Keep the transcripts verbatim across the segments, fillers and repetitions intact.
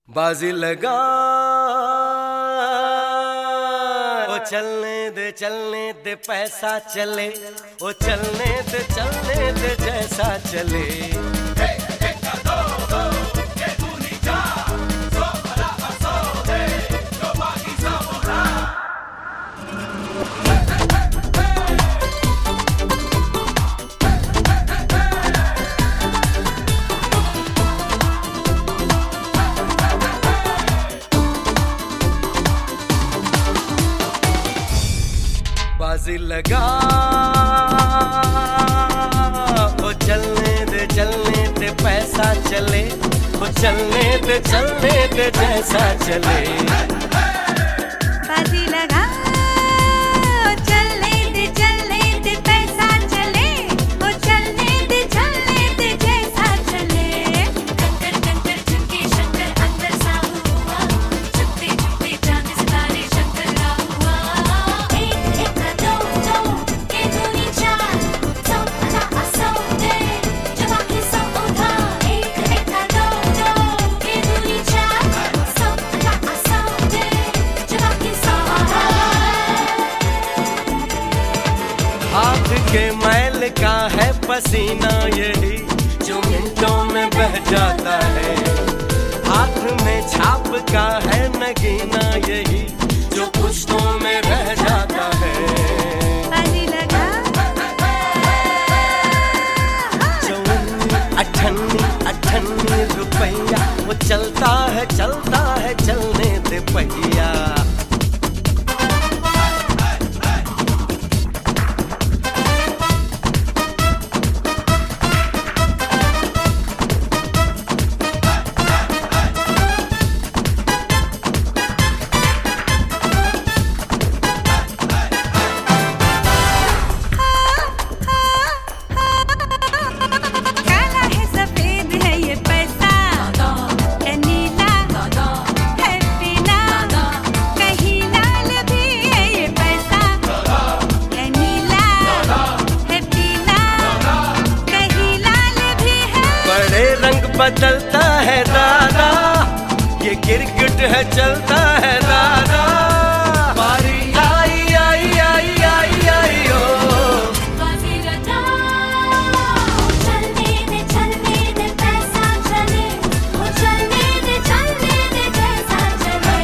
बाजी लगा ओ चलने दे चलने दे पैसा चले, ओ चलने दे चलने दे जैसा चले। बाजी लगा ओ चलने दे चलने दे पैसा चले, ओ चलने दे चलने दे जैसा चले। बाजी लगा ओ चलने दे चलने दे पैसा चले, ओ चलने दे चलने दे जैसा चले। कंकर कंकर झुमके शंकर अंदर सा हुआ, झुकते झुकते चांद सितारे शंकर का हुआ। एक एक दो दो के दूनी चार, सौ पता सौ दे जब आंखें सौ उठा। एक एक दो दो के दूनी चार, सौ पता सौ दे जब आंखें सौ उठा। हाथ के मैल का है पसीना यही जो मिनटों में बह जाता है, हाथ में छाप का है नगीना यही जो पुश्तों में रह जाता है। बाजी लगा चौवन्नी अठन्नी अठन्नी रुपया, वो चलता है चलता है चलने दे पहिया। काला है सफेद है ये पैसा, नीला है पीला, कहीं लाल भी है ये पैसा। नीला है पीला, कहीं लाल भी है। बड़े रंग बदलता है दादा, ये गिरगिट है चलता है दादा। बारी आई आई आई आई आई ओ बाजी लगा चलने दे चलने दे पैसा चले, ओ चलने दे चलने दे जैसा चले।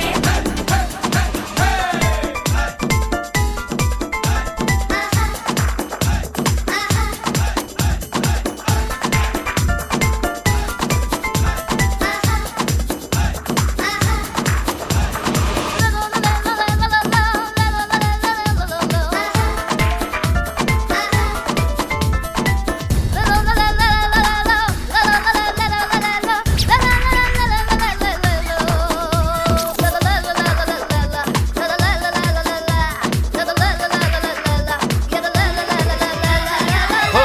हो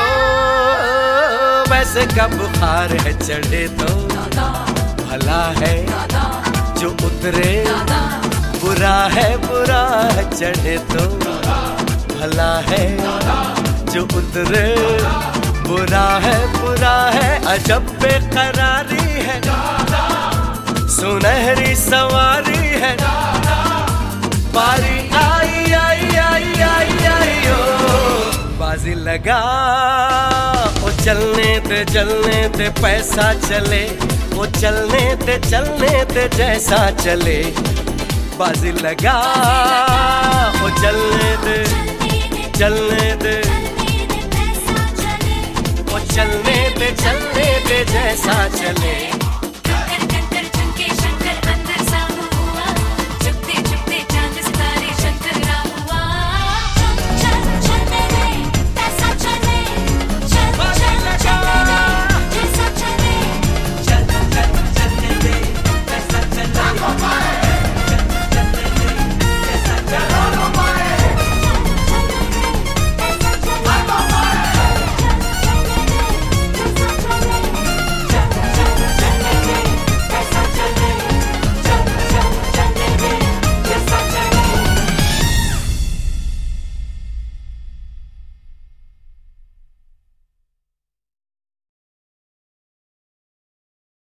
वैसे का बुखार है चढ़े तो भला है जो उतरे, बुरा है बुरा है चढ़े तो भला है जो उतरे। बुरा है बुरा है अजब बेकरारी है, सुनहरी सवारी है। बारी आई आई आई आई आई ओ बाजी लगा ओ चलने दे चलने दे पैसा चले, ओ चलने दे चलने दे जैसा चले। बाजी लगा ओ चलने दे चलने दे, ओ चलने दे चलने दे जैसा चले।